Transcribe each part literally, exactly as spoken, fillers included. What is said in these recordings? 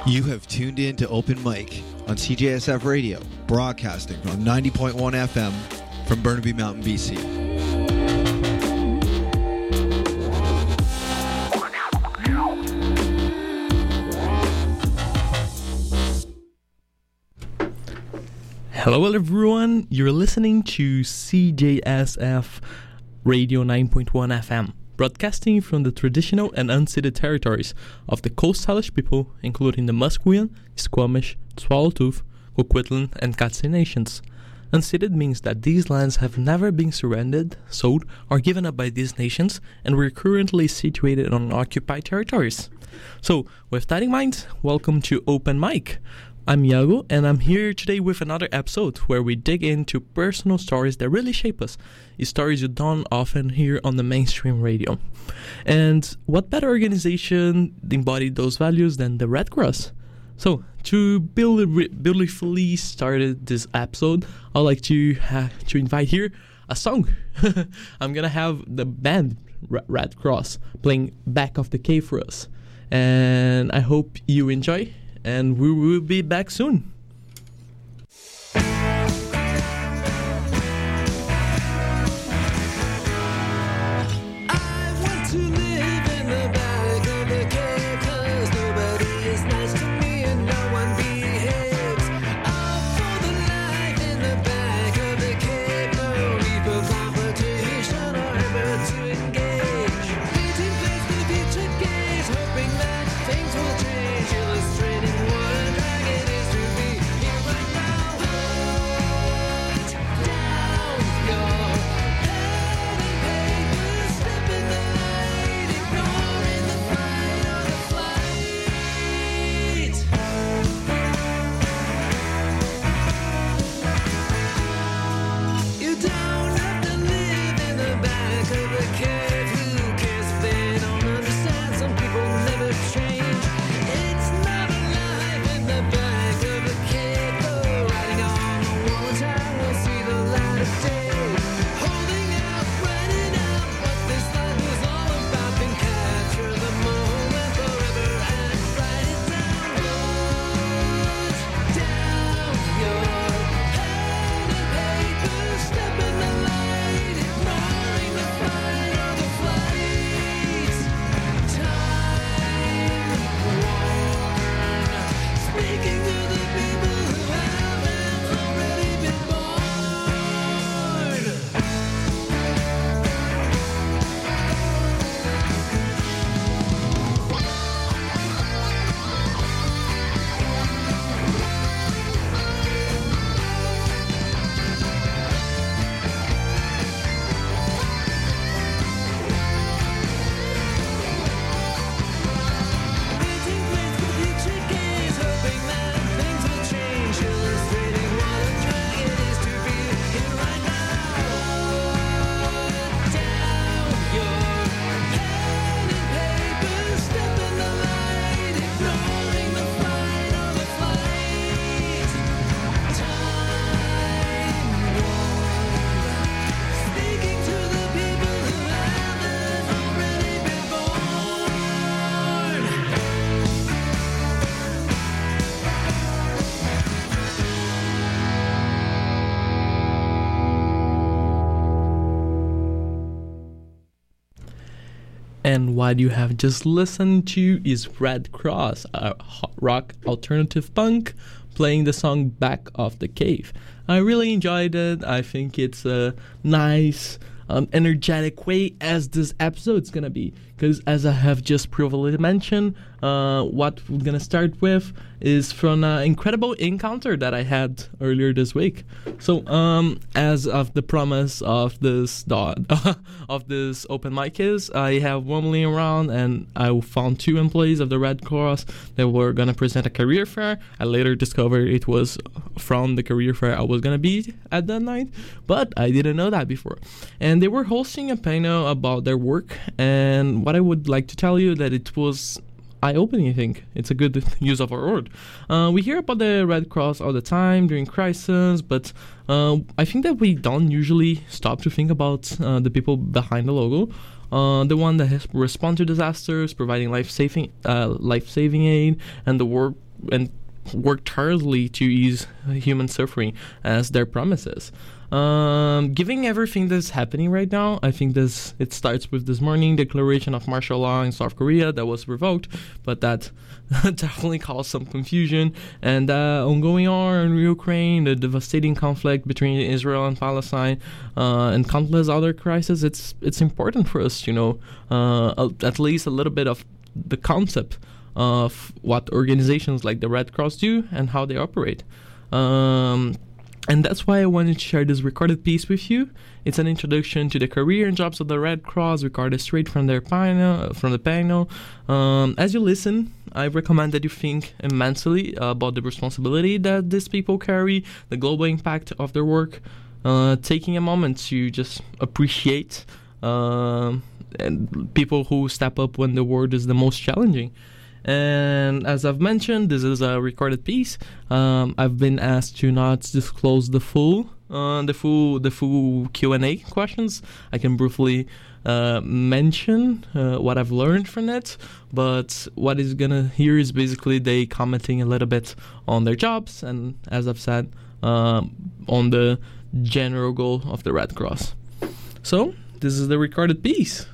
You have tuned in to Open Mic on C J S F Radio, broadcasting on ninety point one F M from Burnaby Mountain, B C. Hello everyone, you're listening to C J S F Radio nine point one F M, broadcasting from the traditional and unceded territories of the Coast Salish people, including the Musqueam, Squamish, Tsawwassen, Coquitlam, and Katzie nations. Unceded means that these lands have never been surrendered, sold, or given up by these nations, and we're currently situated on occupied territories. So, with that in mind, welcome to Open Mic. I'm Iago, and I'm here today with another episode where we dig into personal stories that really shape us, stories you don't often hear on the mainstream radio. And what better organization embodied those values than the Red Cross? So, to beautifully start this episode, I'd like to uh, to invite here a song. I'm gonna have the band Red Cross playing Back of the Cave for us, and I hope you enjoy. And we will be back soon. And what you have just listened to is Red Cross, a rock alternative punk, playing the song Back of the Cave. I really enjoyed it. I think it's a nice, um, energetic way as this episode's gonna be. Because as I have just previously mentioned, uh, what we're gonna start with is from an incredible encounter that I had earlier this week. So, um, as of the promise of this dog, of this open mic is, I have roaming around and I found two employees of the Red Cross that were gonna present a career fair. I later discovered it was from the career fair I was gonna be at that night, but I didn't know that before. And they were hosting a panel about their work, and what I would like to tell you that it was eye-opening. I think it's a good use of our word. Uh, we hear about the Red Cross all the time during crisis, but uh, I think that we don't usually stop to think about uh, the people behind the logo. Uh, the one that has respond to disasters, providing life-saving uh, life-saving aid, and the work and work tirelessly to ease human suffering as their promises. Um, given everything that's happening right now, I think this it starts with this morning declaration of martial law in South Korea that was revoked, but that definitely caused some confusion. And uh, ongoing war in Ukraine, the devastating conflict between Israel and Palestine, uh, and countless other crises. It's it's important for us to know uh, at least a little bit of the concept of what organizations like the Red Cross do and how they operate. Um, and that's why I wanted to share this recorded piece with you. It's an introduction to the career and jobs of the Red Cross, recorded straight from their panel. From the panel. Um, as you listen, I recommend that you think immensely about the responsibility that these people carry, the global impact of their work, uh, taking a moment to just appreciate uh, and people who step up when the world is the most challenging. And as I've mentioned, this is a recorded piece. Um, I've been asked to not disclose the full, uh, the full, the full Q and A questions. I can briefly uh, mention uh, what I've learned from it, but what is gonna hear is basically they commenting a little bit on their jobs, and as I've said, um, on the general goal of the Red Cross. So this is the recorded piece.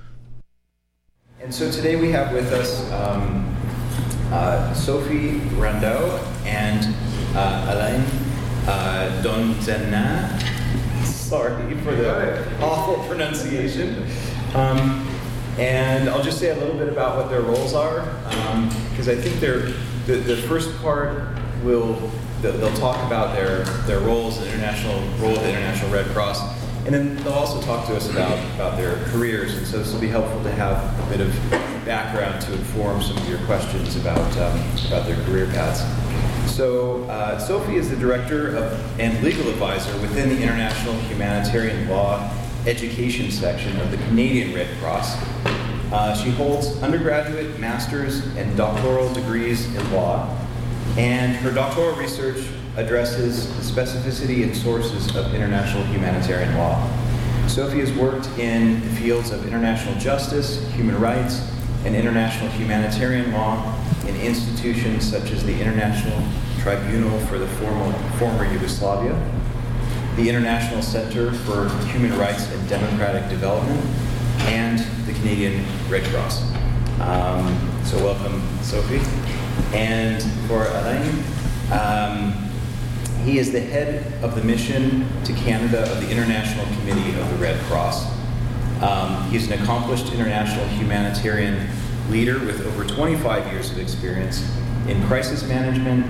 And so today we have with us um, uh, Sophie Rondeau and uh, Alain uh, Donzenin. Sorry for the awful pronunciation. Um, and I'll just say a little bit about what their roles are, because um, I think they're, the, the first part will they'll talk about their, their roles, the international role of the International Red Cross. And then they'll also talk to us about, about their careers, and so this will be helpful to have a bit of background to inform some of your questions about, um, about their career paths. So uh, Sophie is the director of, and legal advisor within the International Humanitarian Law Education section of the Canadian Red Cross. Uh, she holds undergraduate, master's, and doctoral degrees in law, and her doctoral research addresses the specificity and sources of international humanitarian law. Sophie has worked in the fields of international justice, human rights, and international humanitarian law in institutions such as the International Tribunal for the former, former Yugoslavia, the International Center for Human Rights and Democratic Development, and the Canadian Red Cross. Um, so welcome, Sophie. And for Alain, um, he is the head of the mission to Canada of the International Committee of the Red Cross. Um, he's an accomplished international humanitarian leader with over twenty-five years of experience in crisis management,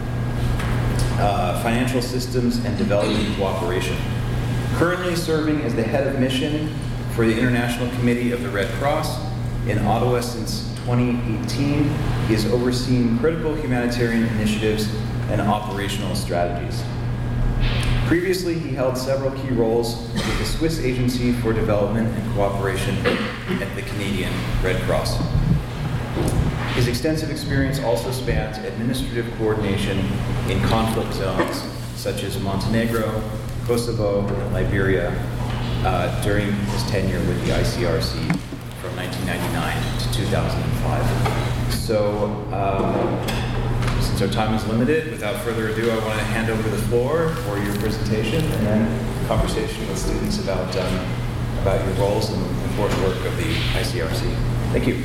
uh, financial systems, and development cooperation. Currently serving as the head of mission for the International Committee of the Red Cross in Ottawa since twenty eighteen, he has overseen critical humanitarian initiatives and operational strategies. Previously, he held several key roles with the Swiss Agency for Development and Cooperation at the Canadian Red Cross. His extensive experience also spans administrative coordination in conflict zones such as Montenegro, Kosovo, and Liberia uh, during his tenure with the I C R C from nineteen ninety-nine to two thousand five. So, um, since our time is limited, without further ado, I want to hand over the floor for your presentation and then conversation with students about um, about your roles and important work of the I C R C. Thank you.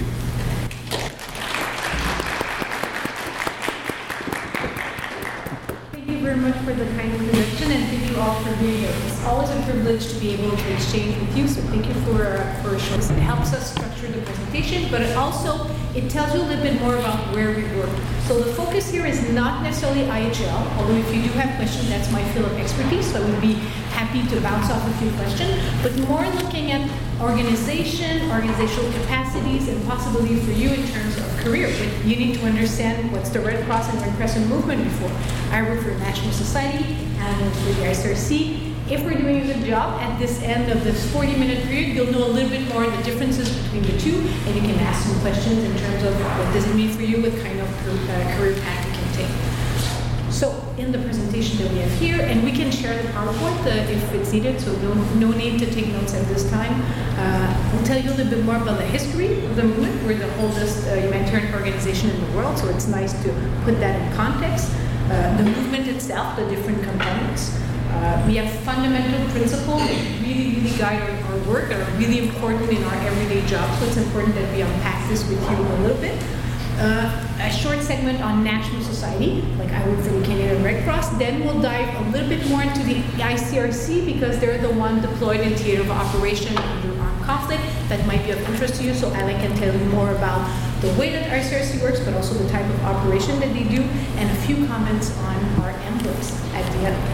Thank you very much for the kind introduction, and thank you all for being here. It's always a privilege to be able to exchange with you, so thank you for uh, for showing us. It helps us structure the presentation, but it also it tells you a little bit more about where we work. So the focus here is not necessarily I H L, although if you do have questions, that's my field of expertise, so I would be happy to bounce off a few questions, but more looking at organization, organizational capacities, and possibility for you in terms of career. But you need to understand what's the Red Cross and Red Crescent movement before. I work for National Society and for the I C R C. If we're doing a good job, at this end of this forty minute period, you'll know a little bit more of the differences between the two, and you can ask some questions in terms of what does it mean for you, what kind of uh, career path you can take. So in the presentation that we have here, and we can share the PowerPoint uh, if it's needed, so no, no need to take notes at this time. Uh, we'll tell you a little bit more about the history of the movement. We're the oldest uh, humanitarian humanitarian organization in the world, so it's nice to put that in context. Uh, the movement itself, the different components. Uh, we have fundamental principles that really, really guide our, our work, that are really important in our everyday job, so it's important that we unpack this with you a little bit. Uh, a short segment on National Society, like I work for the Canadian Red Cross. Then we'll dive a little bit more into the I C R C because they're the one deployed in theater of operation under armed conflict. That might be of interest to you, so Alain can tell you more about the way that I C R C works, but also the type of operation that they do, and a few comments on our emblems at the end.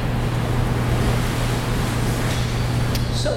So,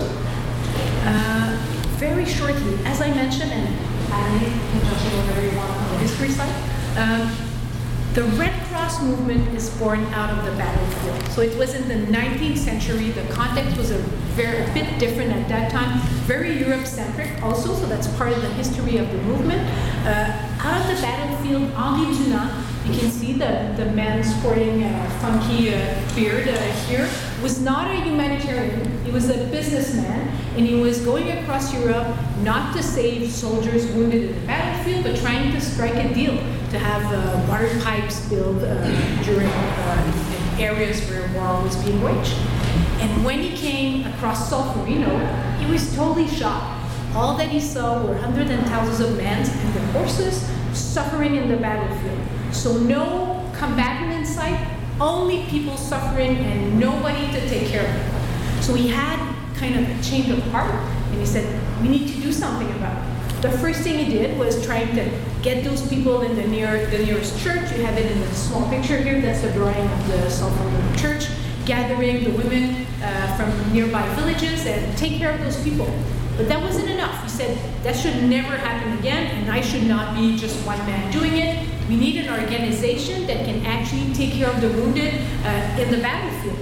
uh, very shortly, as I mentioned, and Alain can touch on whatever you want on the history side, um, the Red Cross movement is born out of the battlefield. So it was in the nineteenth century. The context was a very a bit different at that time, very Europe-centric also, so that's part of the history of the movement. Uh, out of the battlefield, Henri Dunant, you can see the, the man sporting a funky uh, beard uh, here, was not a humanitarian. He was a businessman, and he was going across Europe not to save soldiers wounded in the battlefield, but trying to strike a deal to have uh, water pipes built uh, during uh, areas where war was being waged. And when he came across Solferino, he was totally shocked. All that he saw were hundreds and thousands of men and their horses suffering in the battlefield. So no combatant in sight, only people suffering and nobody to take care of them. So he had kind of a change of heart, and he said, we need to do something about it. The first thing he did was trying to get those people in the near the nearest church. You have it in the small picture here. That's a drawing of the Solferino church, gathering the women uh, from nearby villages and take care of those people. But that wasn't enough. He said, that should never happen again, and I should not be just one man doing it. We need an organization that can actually take care of the wounded uh, in the battlefield.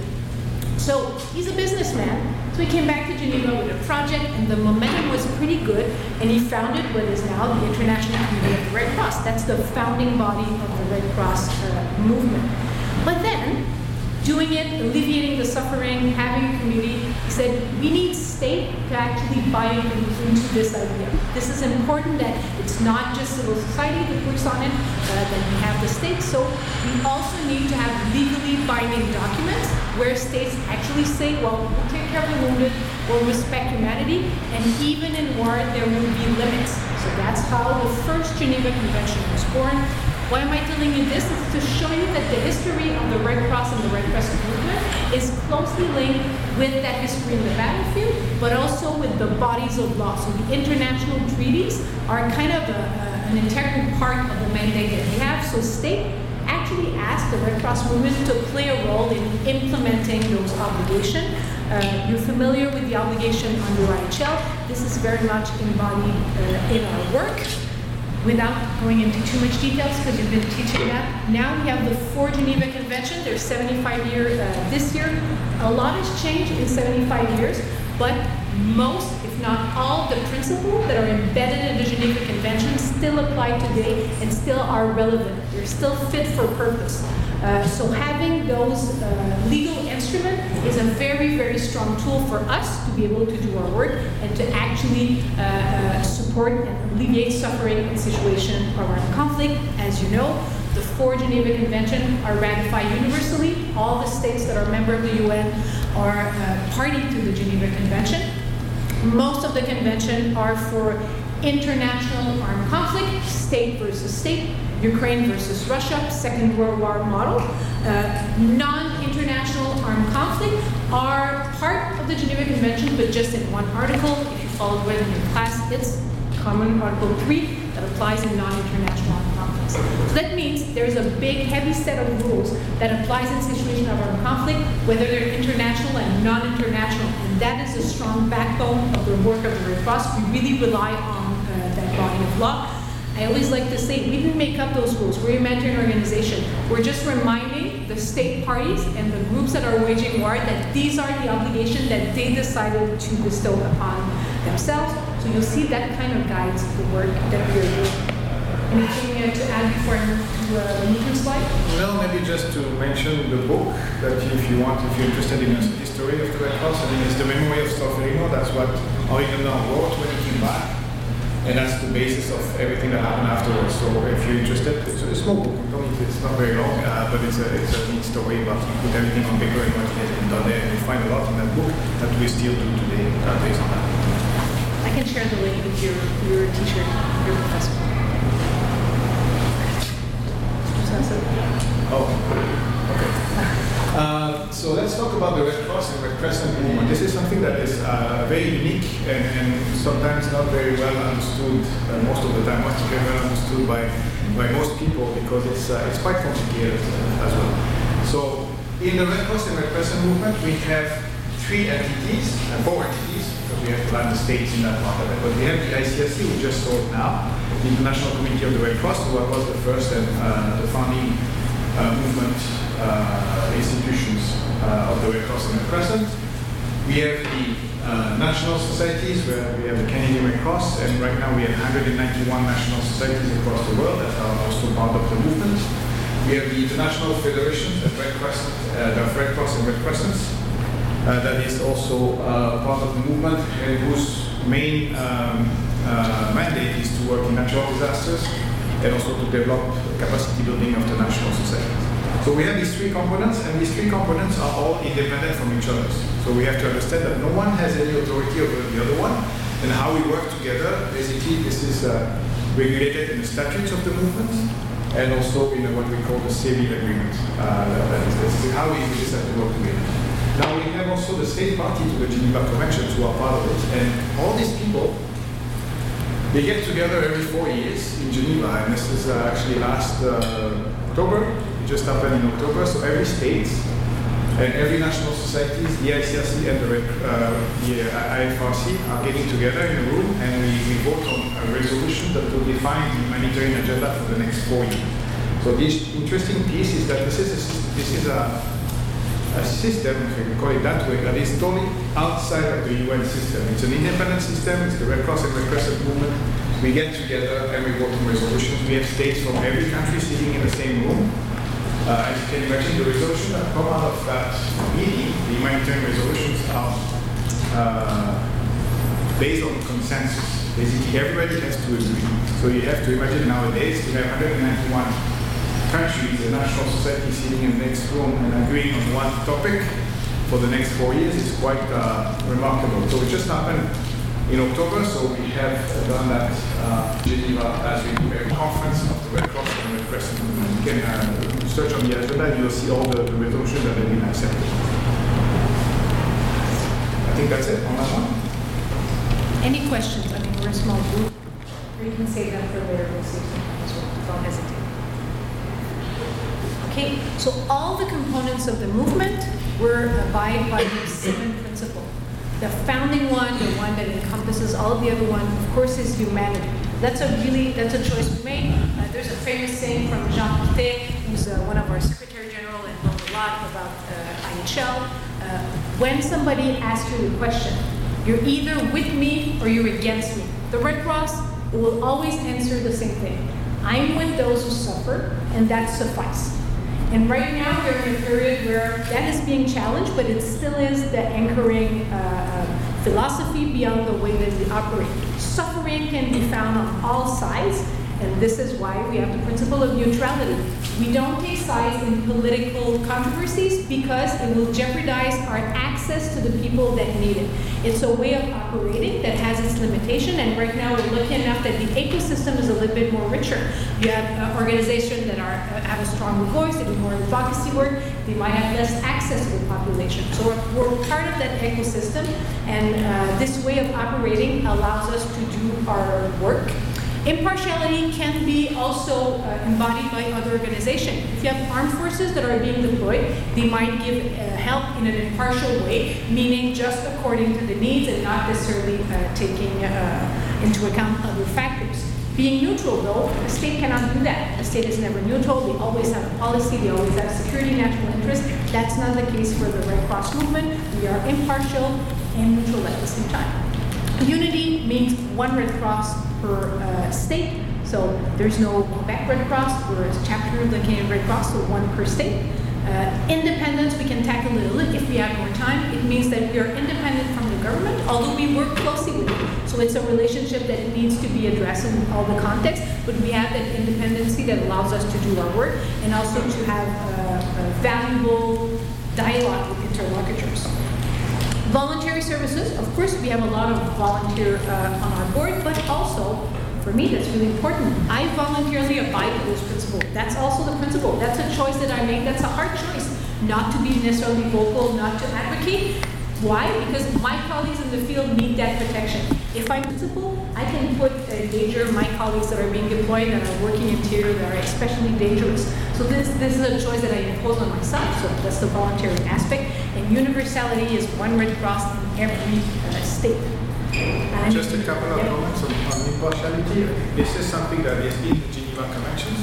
So he's a businessman, so he came back to Geneva with a project, and the momentum was pretty good, and he founded what is now the International Committee of the Red Cross. That's the founding body of the Red Cross uh, movement. But then, doing it, alleviating the suffering, having a community, he said, we need state to actually buy into this idea. This is important that it's not just civil society that works on it, uh, that we have the state. So we also need to have legally binding documents where states actually say, well, we'll take care of the wounded, we'll respect humanity, and even in war, there will be limits. So that's how the first Geneva Convention was born. Why am I telling you this? Is to show you that the history of the Red Cross and the Red Crescent movement is closely linked with that history in the battlefield, but also with the bodies of law. So the international treaties are kind of a, a, an integral part of the mandate that we have. So state actually asked the Red Cross movement to play a role in implementing those obligations. Uh, you're familiar with the obligation under I H L. This is very much embodied uh, in our work. Without going into too much details, because you've been teaching that, now we have the four Geneva Convention. There's seventy-five years uh, this year. A lot has changed in seventy-five years, but most, if not all, the principles that are embedded in the Geneva Convention still apply today and still are relevant. They're still fit for purpose. Uh, so having those uh, legal instruments is a very, very strong tool for us to be able to do our work and to actually uh, uh, support and alleviate suffering in situations around conflict. As you know, the four Geneva Conventions are ratified universally. All the states that are members of the U N are uh, party to the Geneva Convention. Most of the conventions are for international armed conflict, state versus state, Ukraine versus Russia, Second World War model. Uh, non-international armed conflict are part of the Geneva Convention, but just in one article. If you followed it in your class, it's Common Article three that applies in non-international armed conflicts. So that means there's a big, heavy set of rules that applies in situations of armed conflict, whether they're international and non-international, and that is a strong backbone of the work of the Red Cross. We really rely on uh, that body of law. I always like to say, we didn't make up those rules. We're a humanitarian organization. We're just reminding the state parties and the groups that are waging war that these are the obligations that they decided to bestow upon themselves. So you'll see that kind of guides the work that we're doing. Anything uh, to add before I move to uh, the movement slide? Well, maybe just to mention the book that if you want, if you're interested in the history of the Red Cross, I think it's The Memory of Solferino. That's what Henri Dunant wrote when he came back. and that's the basis of everything that happened afterwards. So if you're interested, it's a small book. Don't need, it's not very long, uh, but it's a it's a neat story about you put everything on paper and what has been done there, and you find a lot in that book that we still do today uh, based on that. I can share the link with your your teacher, your professor. Oh, okay. Uh, so let's talk about the Red Cross and Red Crescent movement. This is something that is uh, very unique and, and sometimes not very well understood, uh, most of the time, not very well understood by, by most people because it's, uh, it's quite complicated uh, as well. So in the Red Cross and Red Crescent movement, we have three entities, uh, four entities, because we have to land the states in that part of it. But we have the I C R C, we just saw it now, the International Committee of the Red Cross, who was the first and uh, the founding uh, movement uh, institutions uh, of the Red Cross and Red Crescent. We have the uh, national societies, where we have the Canadian Red Cross, and right now we have one hundred ninety-one national societies across the world that are also part of the movement. We have the international federations of Red Crescent, uh, the Red Cross and Red Crescents, uh, that is also uh, part of the movement, and whose main um, uh, mandate is to work in natural disasters and also to develop capacity building of the national societies. So we have these three components, and these three components are all independent from each other. So we have to understand that no one has any authority over the other one, and how we work together. Basically, this is uh, regulated in the statutes of the movement, and also in what we call the Seville Agreement. Uh, that is, this is how we just have to work together. Now we have also the state party to the Geneva Conventions who are part of it, and all these people, they get together every four years in Geneva, and this is uh, actually last uh, October. It just happened in October, so every state and every national societies, the I C R C and the, uh, the I F R C are getting together in a room, and we, we vote on a resolution that will define the humanitarian agenda for the next four years. So this interesting piece is that this is a, this is a, a system, if we can call it that way, that is totally outside of the U N system. It's an independent system. It's the Red Cross and Red Crescent movement. We get together and we vote on resolutions. We have states from every country sitting in the same room. Uh, as you can imagine, the resolutions that come out of that meeting, the humanitarian resolutions, are uh, based on consensus. Basically, everybody has to agree. So you have to imagine nowadays we have one hundred ninety-one countries, the national society sitting in the next room and agreeing on one topic for the next four years. It's quite uh, remarkable. So it just happened in October, so we have done that uh, in Geneva as we do a conference of the Red Cross and Red Crescent movement. You can uh, search on the agenda and you'll see all the, the resolutions that have been accepted. I think that's it on that one. Any questions? I mean, we're a small group. Or you can say that for later. We'll see as well. Don't hesitate. Okay, so all the components of the movement were abide by the seven principles. The founding one, the one that encompasses all of the other one, of course, is humanity. That's a really, that's a choice we made. Uh, there's a famous saying from Jean Piquet, who's uh, one of our Secretary General and knows a lot about uh, I H L. Uh, when somebody asks you the question, you're either with me or you're against me. The Red Cross will always answer the same thing. I'm with those who suffer, and that suffices. And right now, we're in a period where that is being challenged, but it still is the anchoring uh, uh, philosophy beyond the way that we operate. Suffering can be found on all sides, and this is why we have the principle of neutrality. We don't take sides in political controversies because it will jeopardize our access to the people that need it. It's a way of operating that has its limitation, and right now we're lucky enough that the ecosystem is a little bit more richer. You have uh, organizations that are uh, have a stronger voice, they do more advocacy work, they might have less access to the population. So we're, we're part of that ecosystem, and uh, this way of operating allows us to do our work. Impartiality can be also uh, embodied by other organizations. If you have armed forces that are being deployed, they might give uh, help in an impartial way, meaning just according to the needs and not necessarily uh, taking uh, into account other factors. Being neutral, though, the state cannot do that. The state is never neutral. They always have a policy. They always have security, national interest. That's not the case for the Red Cross movement. We are impartial and neutral at the same time. Unity means one Red Cross per uh, state. So there's no Quebec Red Cross. We're a chapter of the Canadian Red Cross, so one per state. Uh, independence we can tackle a little if we have more time. It means that we are independent from the government, although we work closely with it. So it's a relationship that needs to be addressed in all the contexts, but we have that independency that allows us to do our work and also to have uh, a valuable dialogue with interlocutors. Voluntary services, of course, we have a lot of volunteer uh, on our board, but also, for me, that's really important. I voluntarily abide by those principles. That's also the principle. That's a choice that I make. That's a hard choice, not to be necessarily vocal, not to advocate. Why? Because my colleagues in the field need that protection. If I'm principled, I can put in danger my colleagues that are being deployed, that are working in theater, that are especially dangerous. So this, this is a choice that I impose on myself. So that's the voluntary aspect. And universality is one Red Cross in every uh, state. And Just a couple of yeah. comments on, on impartiality. This is something that is in the Geneva Conventions.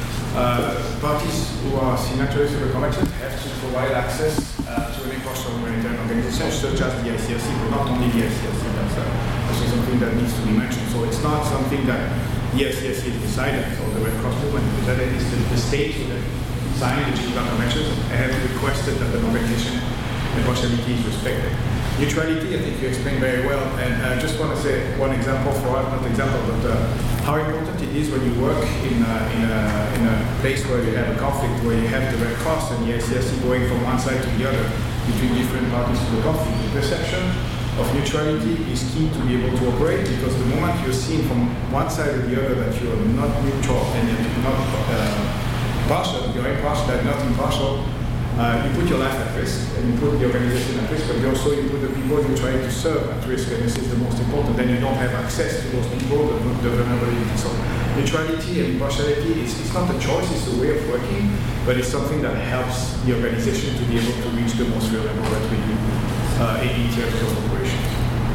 Uh, parties who are signatories of the convention have to provide access uh, to an impartial humanitarian organization such as the I C R C, but not only the I C R C. That's uh, also something that needs to be mentioned. So it's not something that the I C R C has decided, or the Red Cross movement, but that it is the, the states who have signed the Geneva Conventions and have requested that the organization impartiality is respected. Neutrality, I think you explained very well, and I just want to say one example for us, not example, but uh, how important it is when you work in a, in, a, in a place where you have a conflict, where you have the Red Cross and the I C R C going from one side to the other between different parties to the conflict. The perception of neutrality is key to be able to operate, because the moment you're seen from one side or the other that you're not neutral and you're not uh, partial, you're impartial, not impartial, Uh, you put your life at risk, and you put the organization at risk, but you also you put the people you're trying to serve at risk, and this is the most important. Then you don't have access to those people, the, the vulnerability. So neutrality and impartiality, it's, it's not a choice, it's a way of working, but it's something that helps the organization to be able to reach the most vulnerable that we do uh, in territorial operations.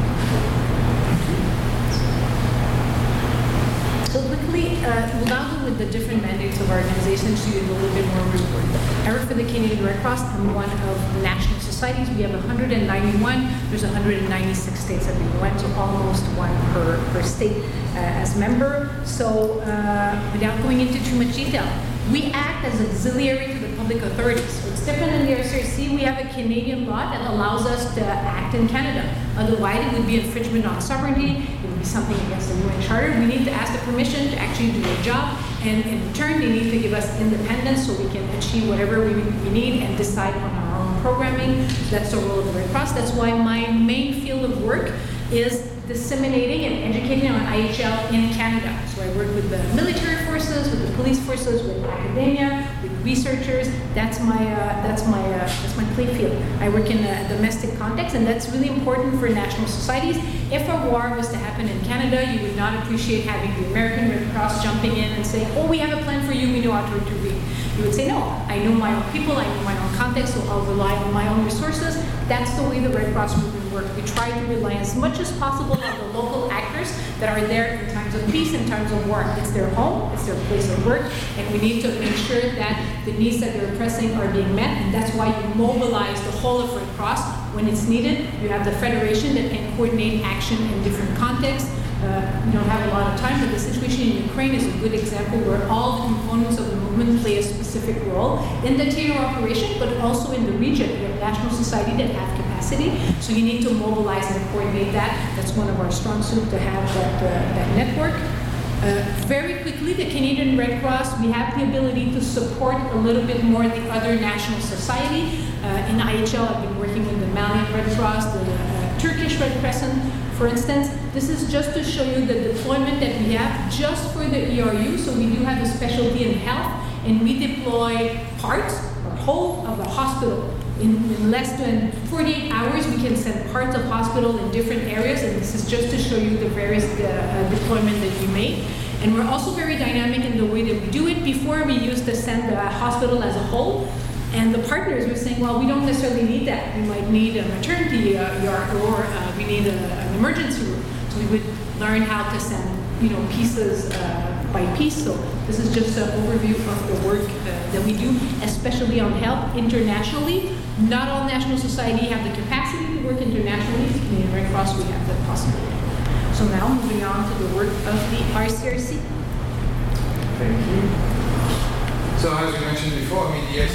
So quickly, uh, we'll now go with the different mandates of our organization so you get a little bit more report. I work for the Canadian Red Cross. I'm one of the national societies. We have one hundred ninety-one. There's one hundred ninety-six states that we went, so almost one per, per state uh, as member. So uh, without going into too much detail, we act as auxiliary to the public authorities. So it's different in the I C R C. We have a Canadian law that allows us to act in Canada. Otherwise, it would be infringement on sovereignty. It would be something against the U N Charter. We need to ask the permission to actually do our job. And in return, they need to give us independence so we can achieve whatever we, we need and decide on our own programming. That's the role of the Red Cross. That's why my main field of work is disseminating and educating on I H L in Canada. So I work with the military forces, with the police forces, with academia, with researchers. That's my uh, that's my uh, that's my play field. I work in a domestic context, and that's really important for national societies. If a war was to happen in Canada, you would not appreciate having the American Red Cross jumping in and saying, "Oh, we have a plan for you. We know how to intervene." You would say, "No, I know my own people. I know my own context, so I'll rely on my own resources." That's the way the Red Cross movement works. We try to rely as much as possible on the local actors that are there in times of peace and times of war. It's their home, it's their place of work, and we need to make sure that the needs that they're pressing are being met, and that's why you mobilize the whole of Red Cross when it's needed. You have the Federation that can coordinate action in different contexts. Uh, we don't have a lot of time, but the situation in Ukraine is a good example where all the components of the movement play a specific role in the theater operation, but also in the region. We have national society that have capacity, so you need to mobilize and coordinate that. That's one of our strong suits to have that, uh, that network. Uh, very quickly, the Canadian Red Cross, we have the ability to support a little bit more the other national society. Uh, in I H L, I've been working with the Malian Red Cross, the uh, Turkish Red Crescent, for instance. This is just to show you the deployment that we have just for the E R U. So we do have a specialty in health, and we deploy parts or whole of the hospital. In, in less than forty-eight hours, we can send parts of hospital in different areas, and this is just to show you the various uh, uh, deployment that we make. And we're also very dynamic in the way that we do it. Before, we used to send the hospital as a whole, and the partners were saying, well, we don't necessarily need that. We might need a maternity uh, yard, or uh, we need a, an emergency room. So we would learn how to send, you know, pieces uh, by piece. So this is just an overview of the work uh, that we do, especially on health internationally. Not all national society have the capacity to work internationally. In the Red Cross, we have that possibility. So now moving on to the work of the I C R C. Thank you. So as we mentioned before, I mean, the I C R C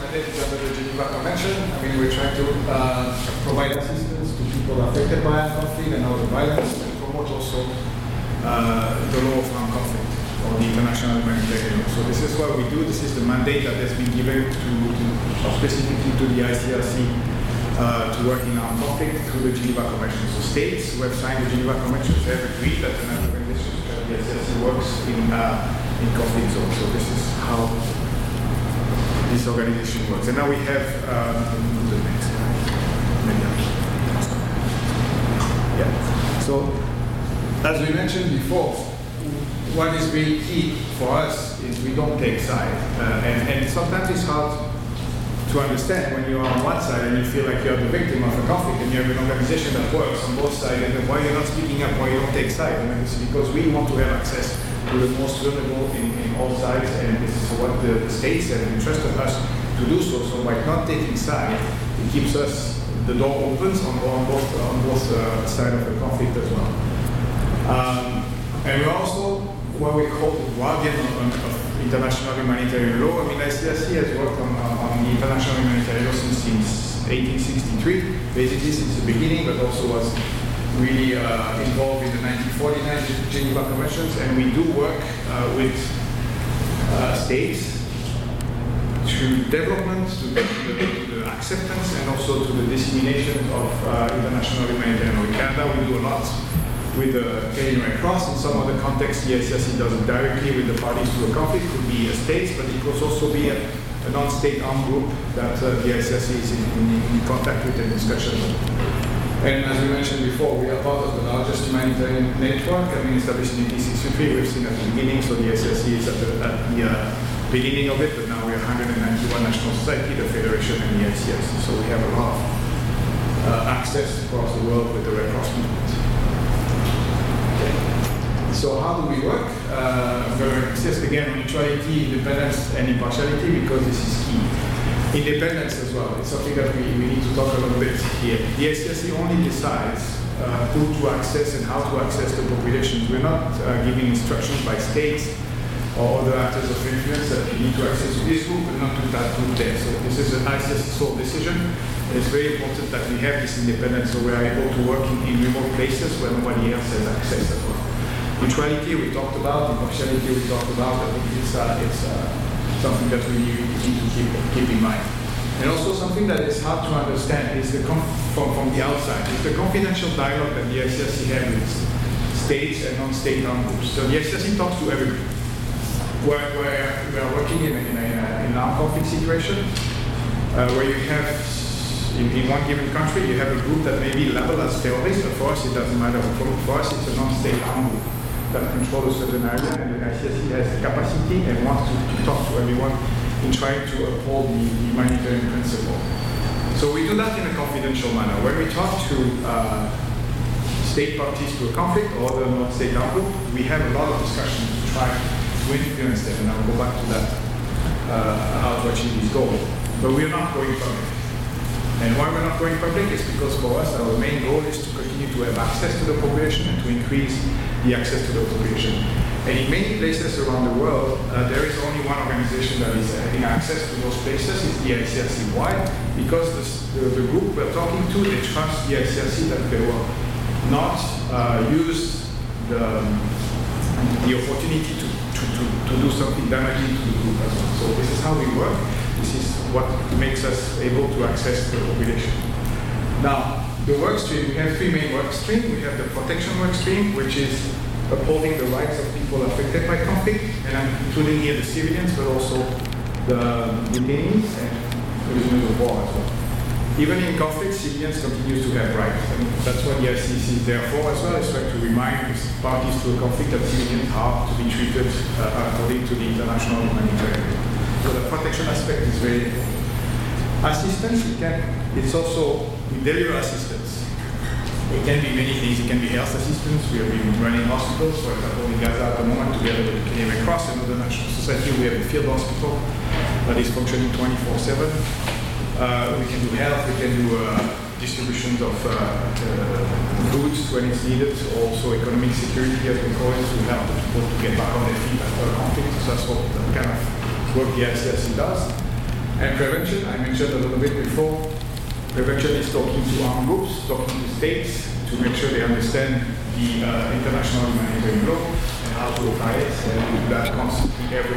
mandate is under the Geneva Convention. I mean, we're trying to uh, provide assistance to people affected by armed conflict and other violence, and promote also uh, the law of armed conflict or the international humanitarian law. So this is what we do. This is the mandate that has been given to, to specifically to the I C R C uh, to work in armed conflict through the Geneva Convention. So states who have signed the Geneva Convention have agreed that an organization like the I C R C works in uh, in conflict zones. So this is how this organization works. And now we have um, the next slide. Yeah. So as we mentioned before, what is really key for us is we don't take side. Uh, and, and sometimes it's hard to understand when you're on one side and you feel like you're the victim of a conflict and you have an organization that works on both sides, and why you're not speaking up, why you don't take side. And it's because we want to have access to the most vulnerable in, in all sides, and this is what the, the states have entrusted us to do so. So by not taking side, it keeps us, the door opens on, on both, on both uh, sides of the conflict as well. Um, and we're also what we call the guardian of, of international humanitarian law. I mean, I C R C has worked on, on, on the international humanitarian law since, since eighteen sixty-three, basically since the beginning, but also was really uh, involved in the nineteen forty-nine Geneva Conventions, and we do work uh, with uh, states to development, to the, to the acceptance, and also to the dissemination of uh, international humanitarian law. In Canada, we do a lot with the Canadian Red Cross. In some other contexts, the I C R C does it directly with the parties to a conflict. It could be a states, but it could also be a, a non-state armed group that uh, the I C R C is in, in, in contact with and discussion with. And as we mentioned before, we are part of the largest humanitarian network. I mean, established in eighteen sixty-three, we've seen at the beginning, so the I C R C is at the, at the uh, beginning of it, but now we are one hundred ninety-one national society, the Federation, and the I C R C. So we have a lot of uh, access across the world with the Red Cross movement. So how do we work? Uh, I'm going to insist again on neutrality, independence, and impartiality because this is key. Independence as well. It's something that we, we need to talk a little bit here. The I C R C only decides uh, who to access and how to access the populations. We're not uh, giving instructions by states or other actors of influence that we need to access to this group and not to that group there. So this is an I C R C sole decision. It's very important that we have this independence so we are able to work in, in remote places where nobody else has access as well. Neutrality we talked about, impartiality we talked about. I think it's, uh, it's uh, something that we need to keep, keep in mind. And also something that is hard to understand is the conf from, from the outside. It's the confidential dialogue that the I C R C has with states and non-state armed groups. So the I C R C talks to everybody. Where, where we are working in, a, in, a, in an armed conflict situation, uh, where you have In, in one given country, you have a group that may be labeled as terrorist, but for us it doesn't matter. For, for us it's a non-state armed group that controls a certain area, and the I C R C has the capacity and wants to, to talk to everyone in trying to uphold the, the humanitarian principle. So we do that in a confidential manner. When we talk to uh, state parties to a conflict or the non-state armed group, we have a lot of discussion to try to influence them, and I'll go back to that, uh, how to achieve this goal. But we're not going public. And why we're not going public is because for us our main goal is to continue to have access to the population and to increase the access to the population. And in many places around the world, uh, there is only one organization that is having access to those places, it's the I C R C. Why? Because the, the, the group we're talking to, they trust the I C R C that they will not uh, use the, the opportunity to, to, to, to do something damaging to the group as well. So this is how we work. This is what makes us able to access the population. Now, the work stream, we have three main work streams. We have the protection work stream, which is upholding the rights of people affected by conflict, and I'm including here the civilians, but also the detainees and prisoners of war as well. Even in conflict, civilians continue to have rights. And that's what the I C C is there for as well, is to remind parties to a conflict that civilians are to be treated uh, according to the international humanitarian law. So the protection aspect is very important. Assistance, it can, it's also, we deliver assistance. It can be many things. It can be health assistance. We have been running hospitals, for example, in Gaza at the moment, together with the Canadian Red Cross and other national society. We have a field hospital that is functioning twenty-four seven. Uh, we can do health, we can do uh, distributions of uh, uh, goods when it's needed, also economic security as we call it, to help the people to get back on their feet after a conflict. So that's what the kind of work the I C R C does. And prevention, I mentioned a little bit before. Prevention is talking to armed groups, talking to states to make sure they understand the uh, international humanitarian law and how to apply it. And we do that constantly every